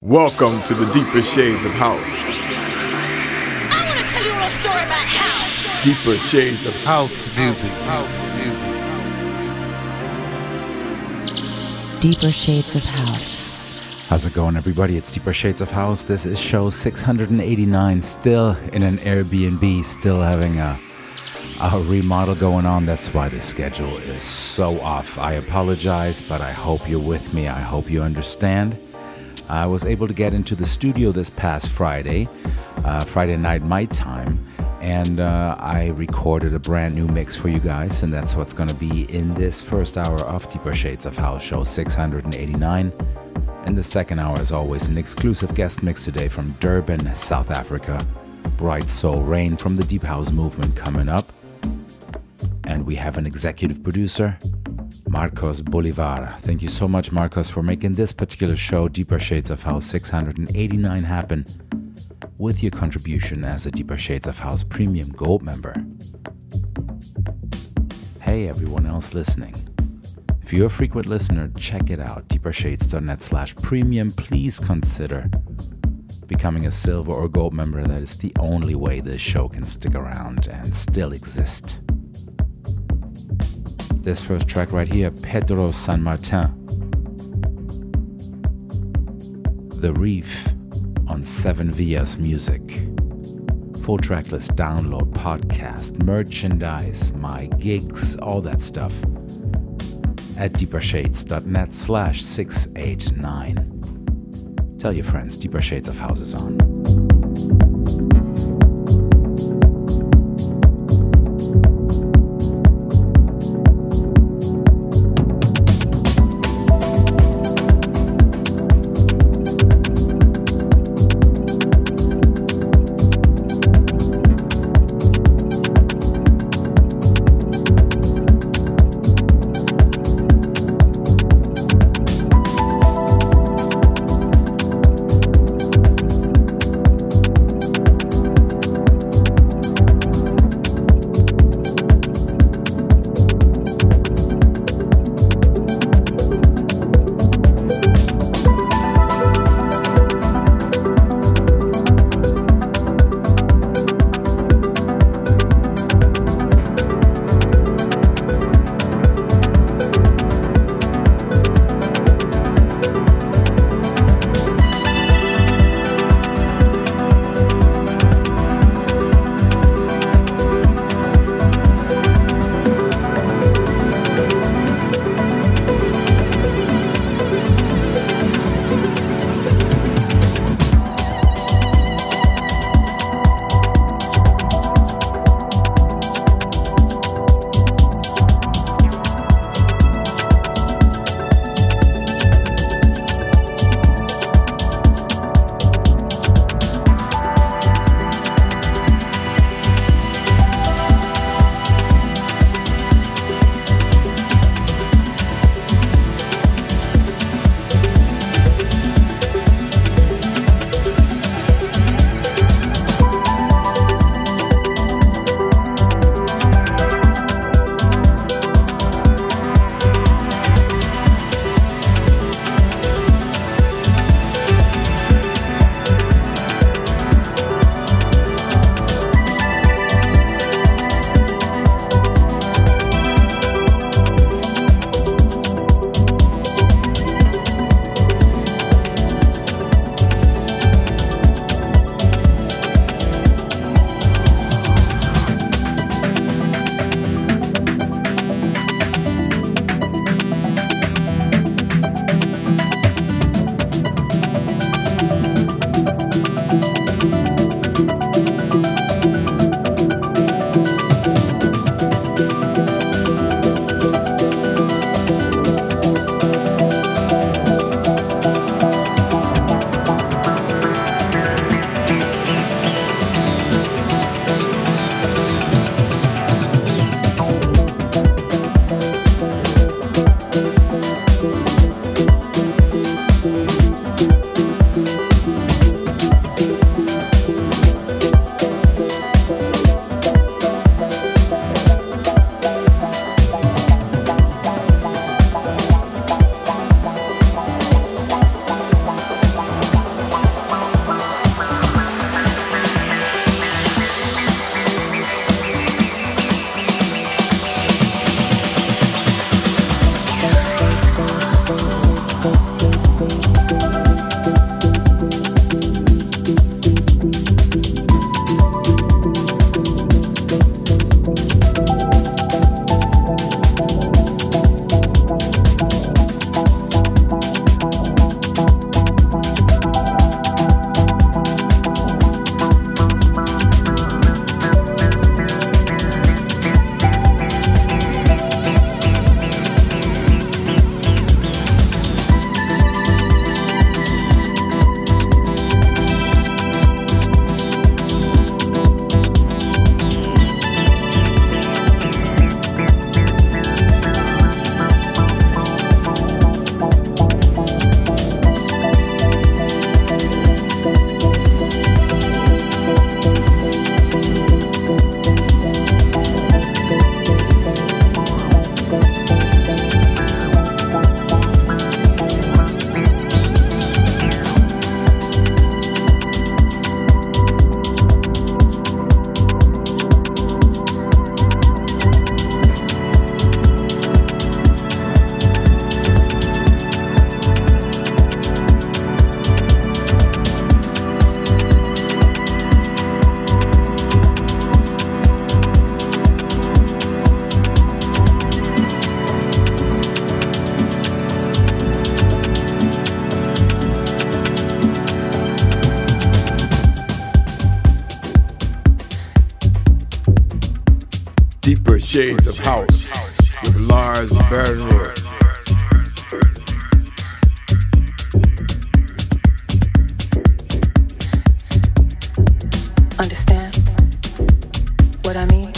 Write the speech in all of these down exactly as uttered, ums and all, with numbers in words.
Welcome to the deeper shades of house. I want to tell you a little story about house. Deeper shades of House music. House music. Deeper Shades of House. How's it going, everybody? It's Deeper Shades of House. This is show six hundred eighty-nine, still in an Airbnb, still having a, a remodel going on. That's why the schedule is so off. I apologize, but I hope you're with me. I hope you understand. I was able to get into the studio this past Friday, uh, Friday night my time, and uh, I recorded a brand new mix for you guys, and that's what's going to be in this first hour of Deeper Shades of House, show six hundred eighty-nine. In the second hour, as always, an exclusive guest mix today from Durban, South Africa. Bright Soul Rain from the Deep House movement coming up. And we have an executive producer, Marcos Bolivar. Thank you so much, Marcos, for making this particular show, Deeper Shades of House six hundred eighty-nine, happen with your contribution as a Deeper Shades of House Premium Gold member. Hey, everyone else listening. If you're a frequent listener, check it out, deepershades.net slash premium. Please consider becoming a silver or gold member. That is the only way this show can stick around and still exist. This first track right here, Pedro San Martin, The Reef on Seven Vias Music. Full track list, download, podcast, merchandise, my gigs, all that stuff at deepershades.net slash 689. Tell your friends, Deeper Shades of House is on. Shades of House with Lars Bernroth. Understand what I mean?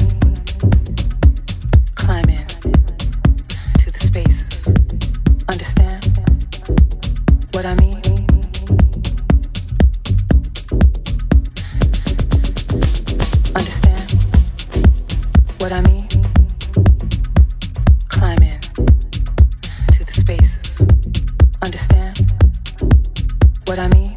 Climb in to the spaces. Understand what I mean? Understand what I mean? Climb in to the spaces. Understand what I mean?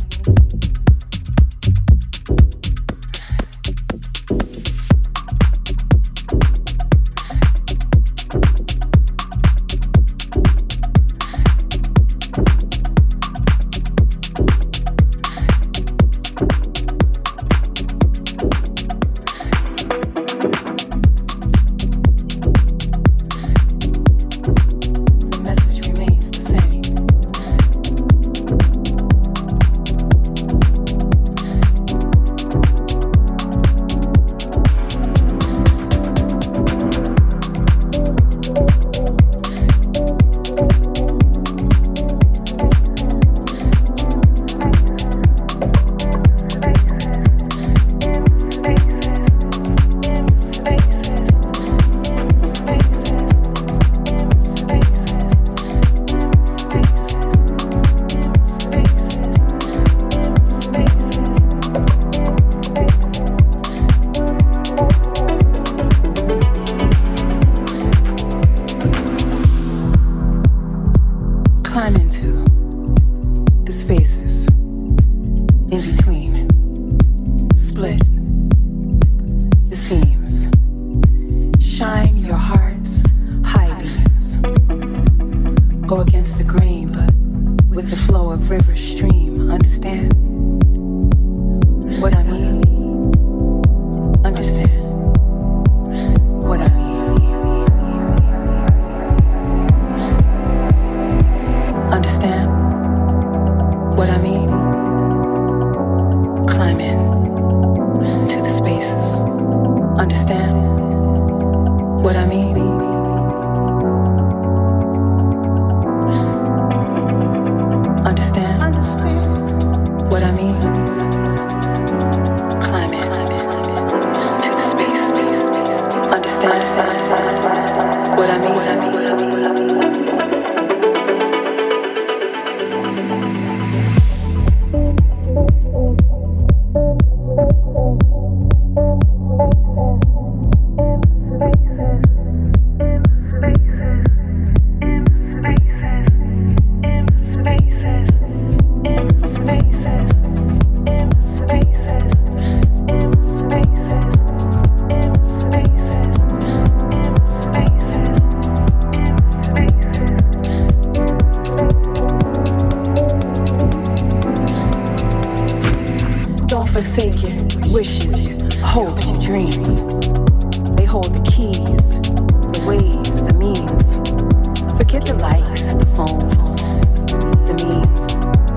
Forsake your wishes, your hopes, your dreams. They hold the keys, the ways, the means. Forget the likes, the phones, the memes.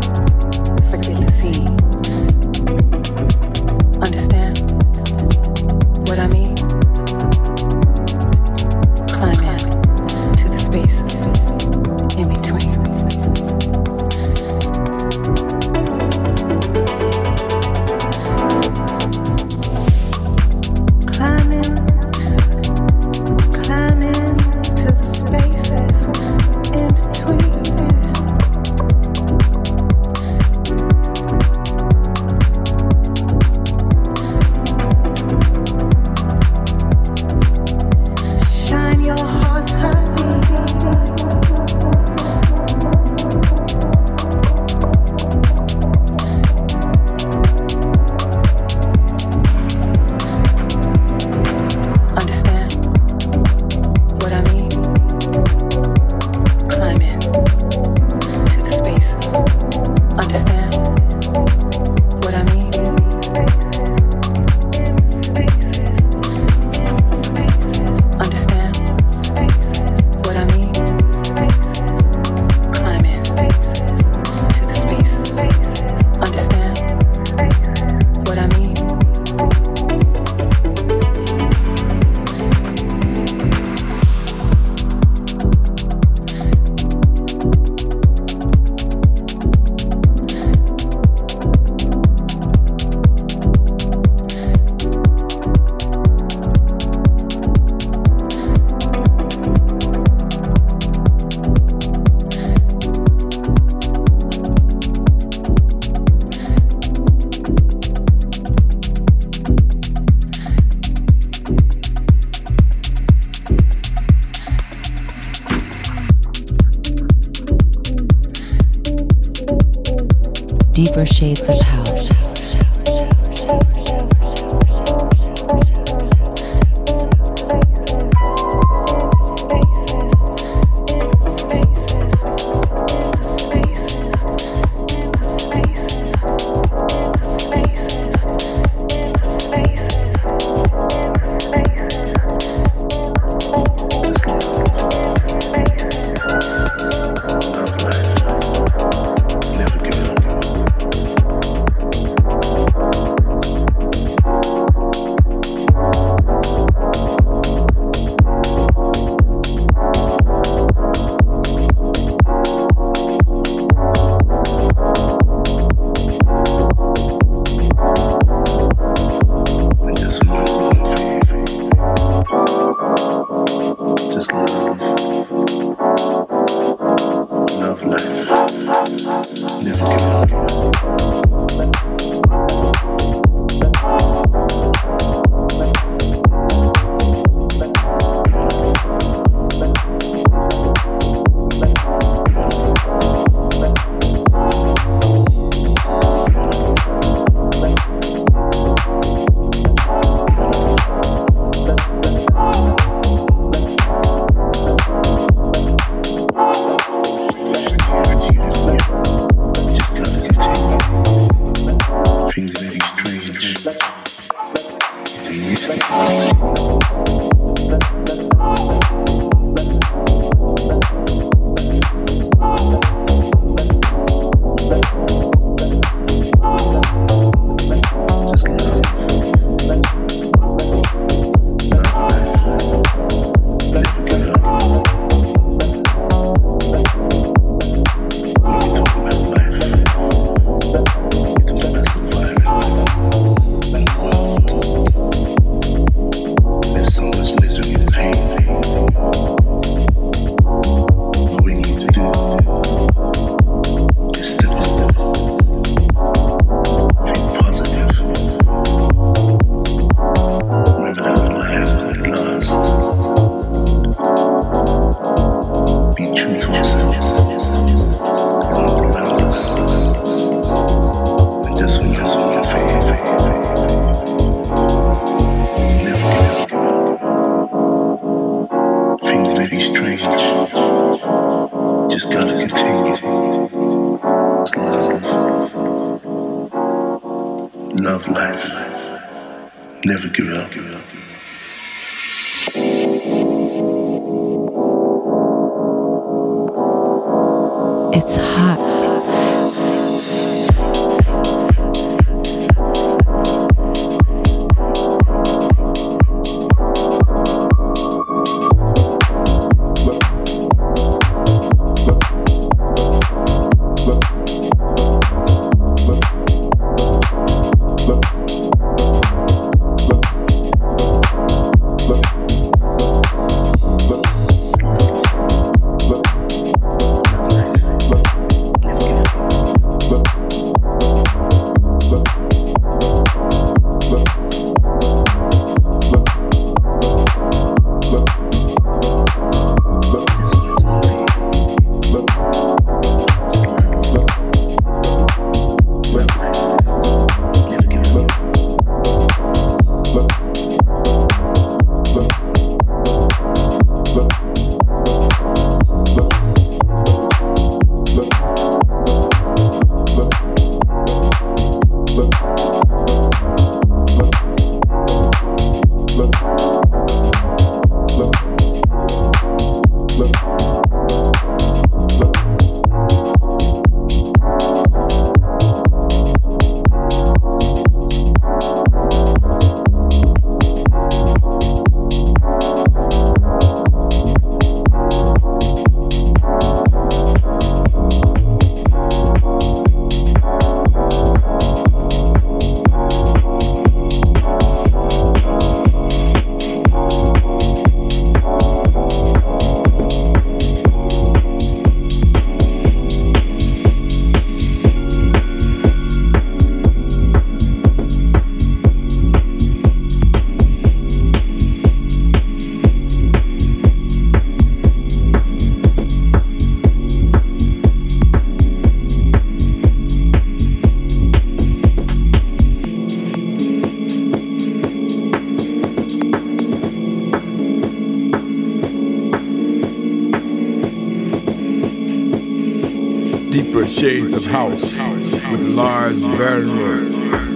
Forget the scene. Understand what I mean? Climb in to the spaces in between. Deeper shades of house. It's hot. Deeper Shades of House with Lars Bernroth.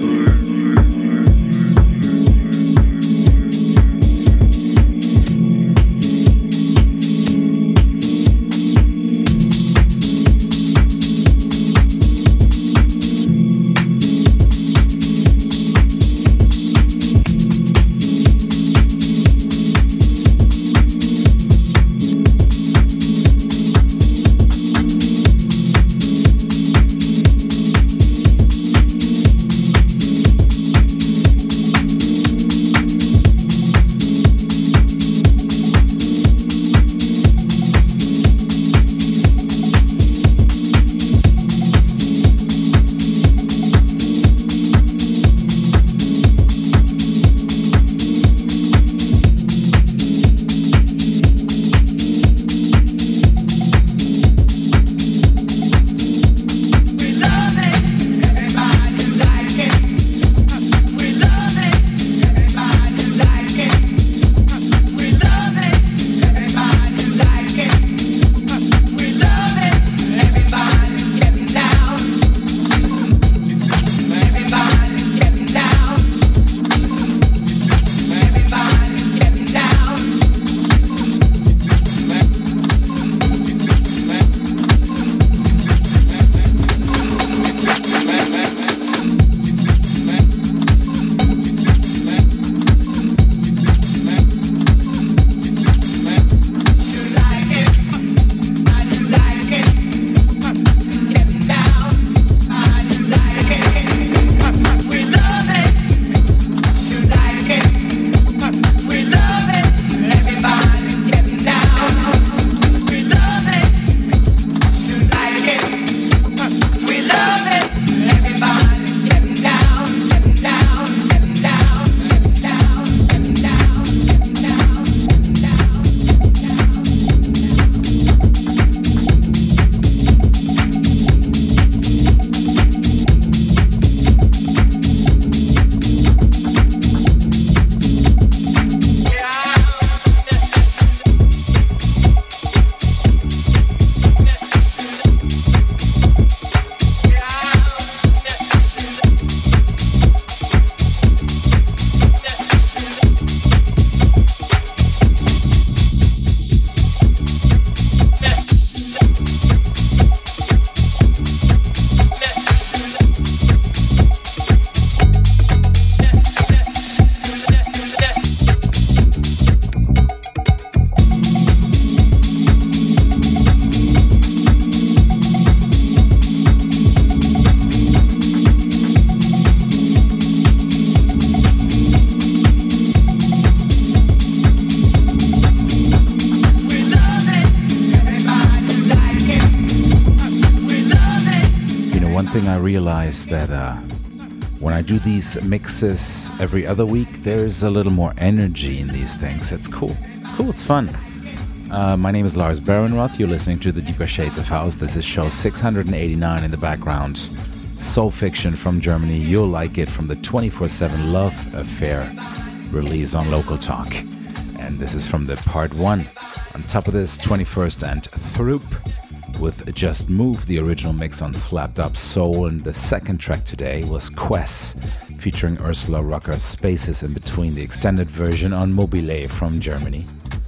Realize that uh, when I do these mixes every other week, there's a little more energy in these things. It's cool. It's cool. It's fun. Uh, my name is Lars Bernroth. You're listening to the Deeper Shades of House. This is show six hundred eighty-nine in the background. Soul Fiction from Germany. You'll like it, from the twenty-four seven Love Affair release on Local Talk. And this is from the part one. On top of this, twenty-first and Throop with Just Move, the original mix on Slapped Up Soul. And the second track today was Quest, featuring Ursula Rucker, Spaces in Between, the extended version on Mobile from Germany.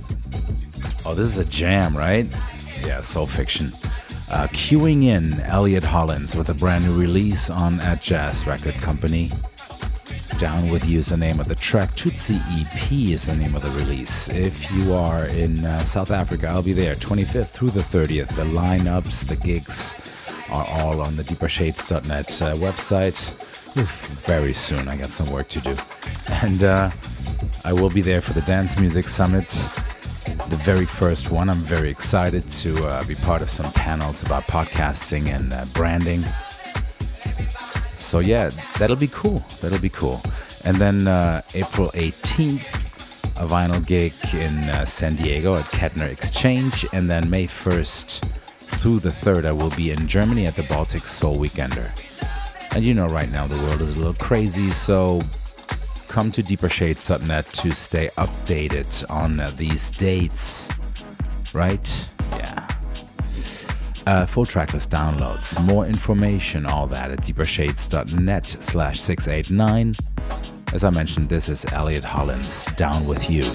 Oh, this is a jam, right? Yeah, Soul Fiction. Uh, queuing in Elliot Hollins with a brand new release on At Jazz Record Company. Down With You is the name of the track. Tootsie E P is the name of the release. If you are in uh, South Africa, I'll be there twenty-fifth through the thirtieth. The lineups, the gigs are all on the deeper shades dot net uh, website. Oof, very soon. I got some work to do. And uh, I will be there for the Dance Music Summit, the very first one. I'm very excited to uh, be part of some panels about podcasting and uh, branding. So yeah, that'll be cool. That'll be cool. And then uh, April eighteenth, a vinyl gig in uh, San Diego at Kettner Exchange. And then May first through the third, I will be in Germany at the Baltic Soul Weekender. And you know, right now the world is a little crazy, so come to deeper shades dot net to stay updated on uh, these dates. Right? Yeah. uh, full tracklist downloads, more information, all that at deepershades.net slash 689. As I mentioned, this is Elliot Hollins, Down With You.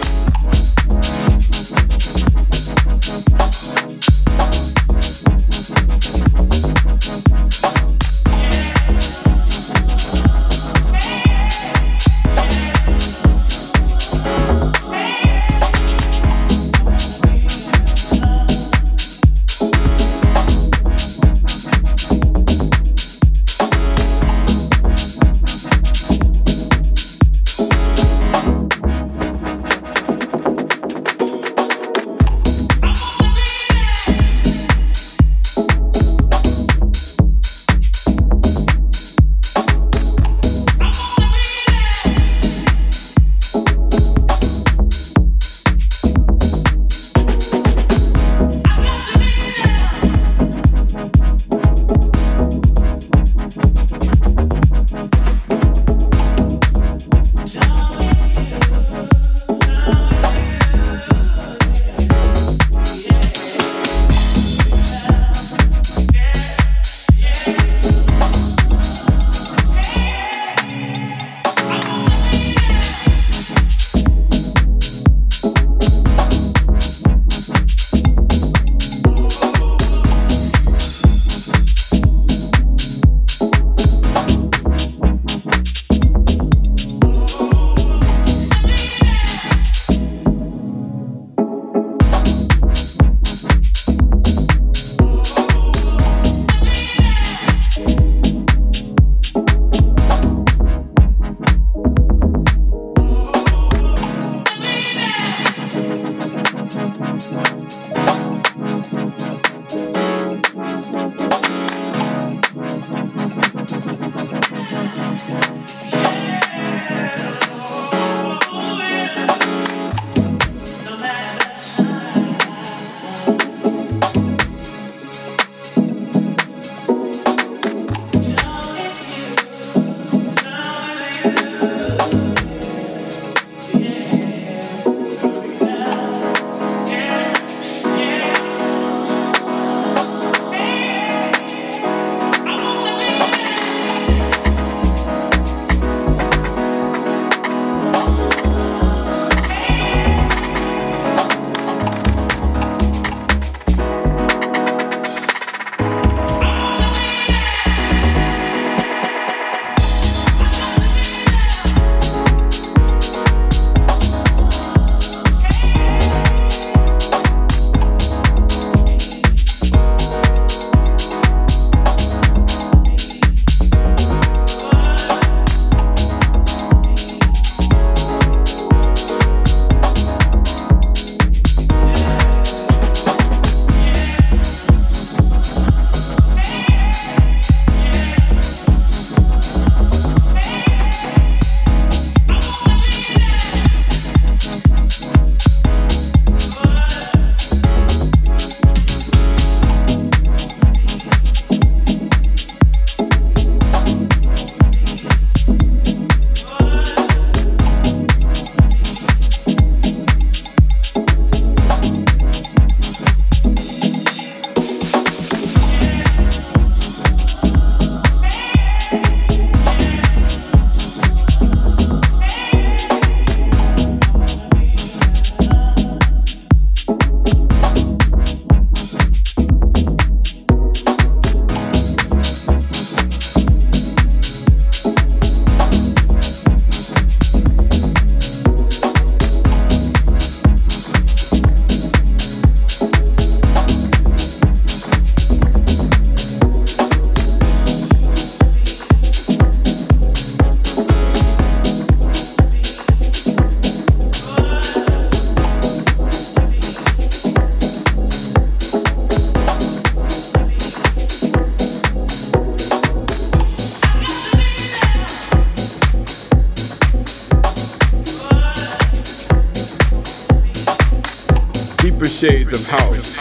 Shades of House.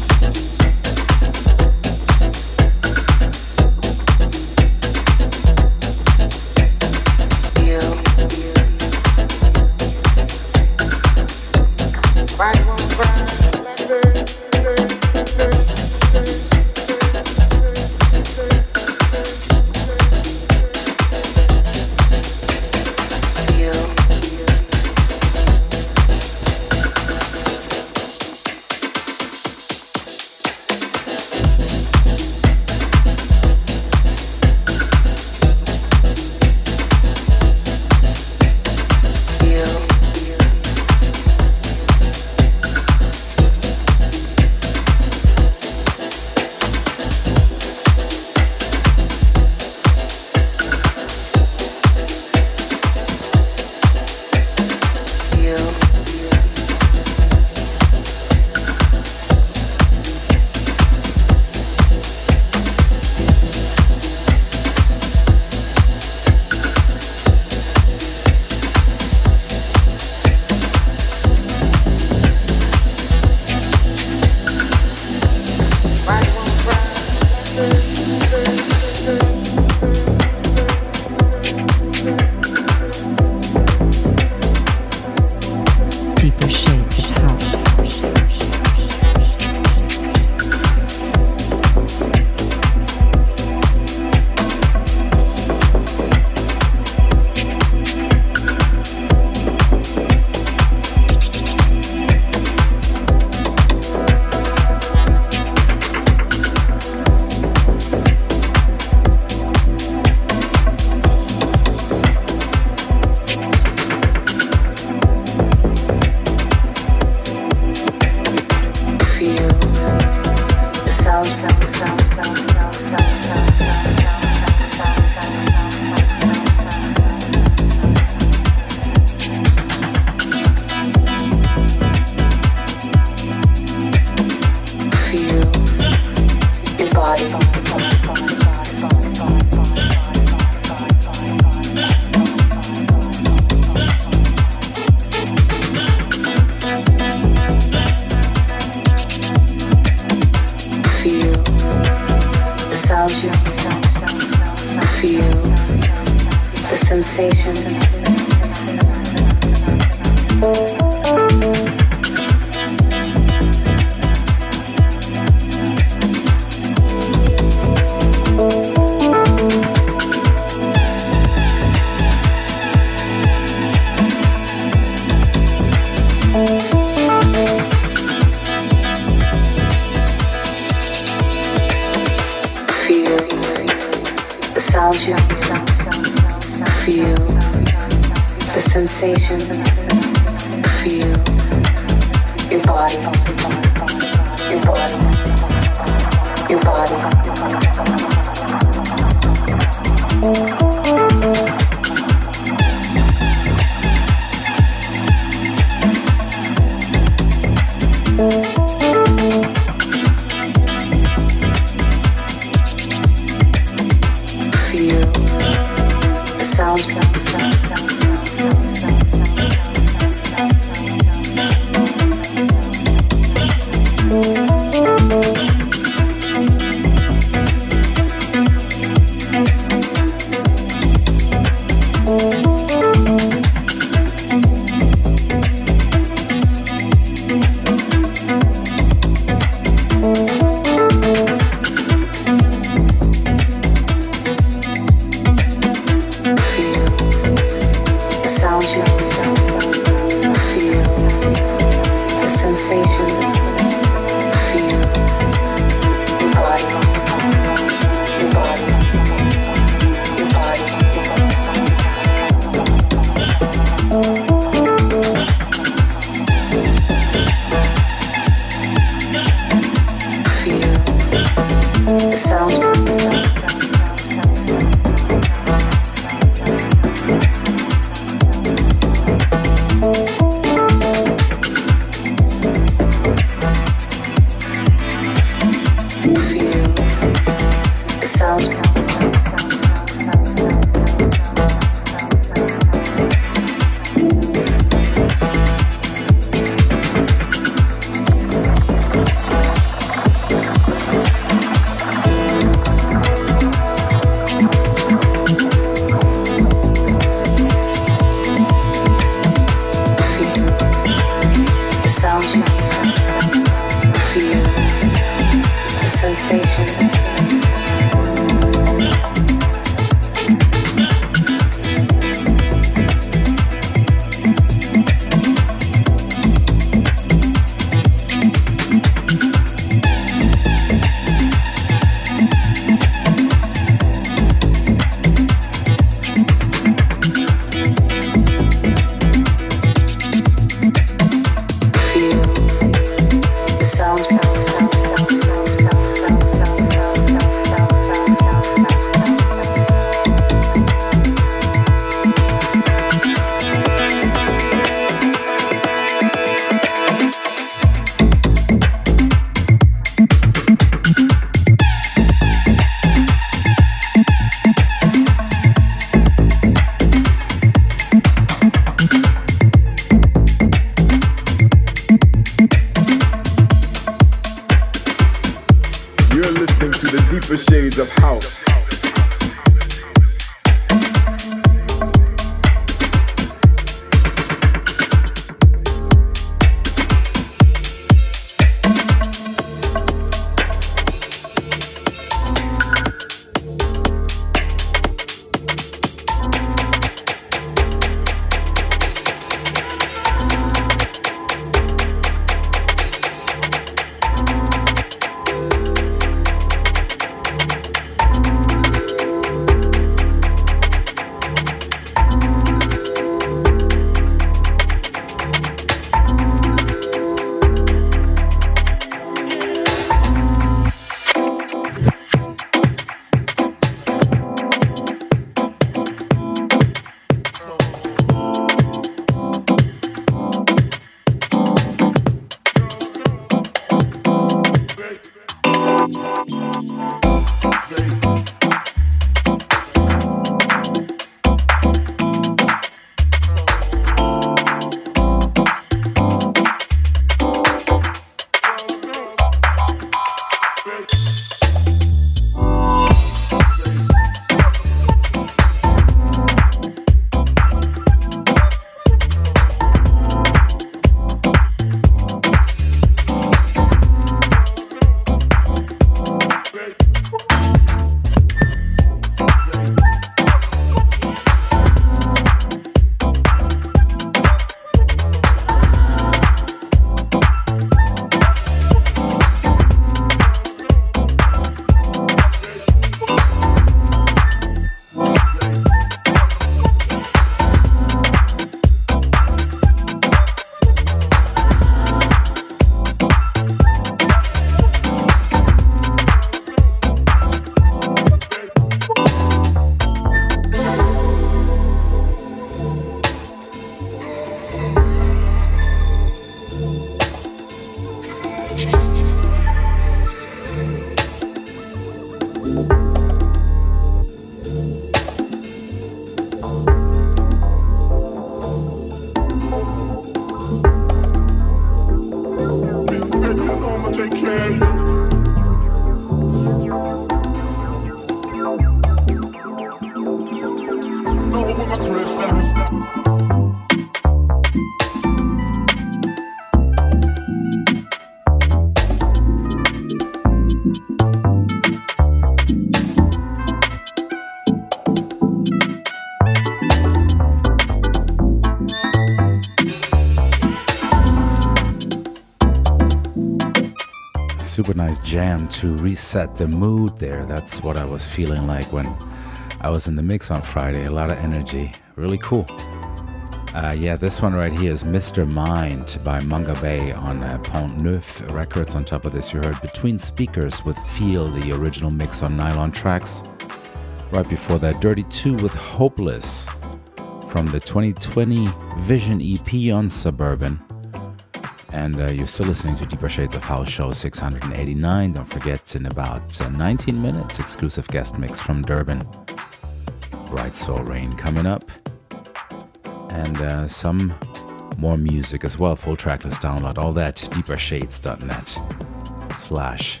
nice jam to reset the mood there. That's what I was feeling like when I was in the mix on Friday. A lot of energy. Really cool. Uh, yeah, this one right here is Mister Mind by Manga Bay on uh, Pont Neuf Records. On top of this, you heard Between Speakers with Feel, the original mix on Nylon Tracks. Right before that, Dirty two with Hopeless from the twenty twenty Vision E P on Suburban. And uh, you're still listening to Deeper Shades of House show six hundred eighty-nine. Don't forget, in about uh, nineteen minutes, exclusive guest mix from Durban. Bright Soul Rain coming up. And uh, some more music as well. Full tracklist download. All that, deepershades.net slash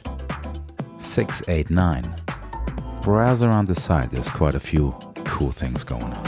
689. Browse around the site. There's quite a few cool things going on.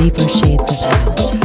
deeper shades of house.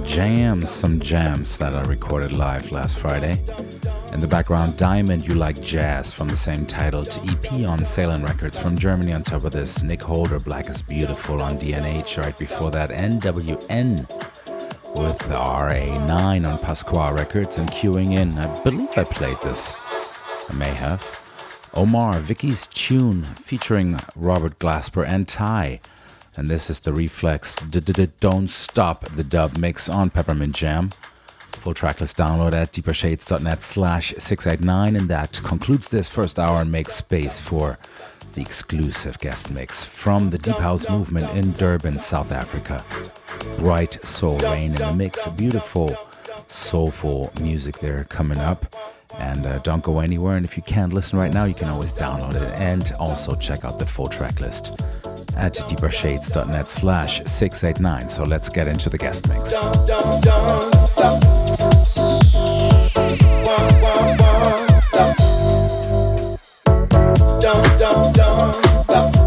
jams, some jams that I recorded live last Friday. In the background, Diamond, You Like Jazz, from the same titled E P on Salem Records from Germany. On top of this, Nick Holder, Black is Beautiful on D N H. Right before that, N W N with R A nine on Pasqua Records. And queuing in, I believe I played this. I may have. Omar, Vicky's Tune, featuring Robert Glasper and Ty. And this is the Reflex Don't Stop the Dub mix on Peppermint Jam. Full tracklist download at deepershades.net slash 689. And that concludes this first hour and makes space for the exclusive guest mix from the Deep House movement in Durban, South Africa. Bright Soul Rain in the mix. Beautiful, soulful music there coming up. And uh, don't go anywhere. And if you can't listen right now, you can always download it and also check out the full track list at deepershades.net slash 689. So let's get into the guest mix. Don't, don't, don't stop. Don't, don't, don't stop.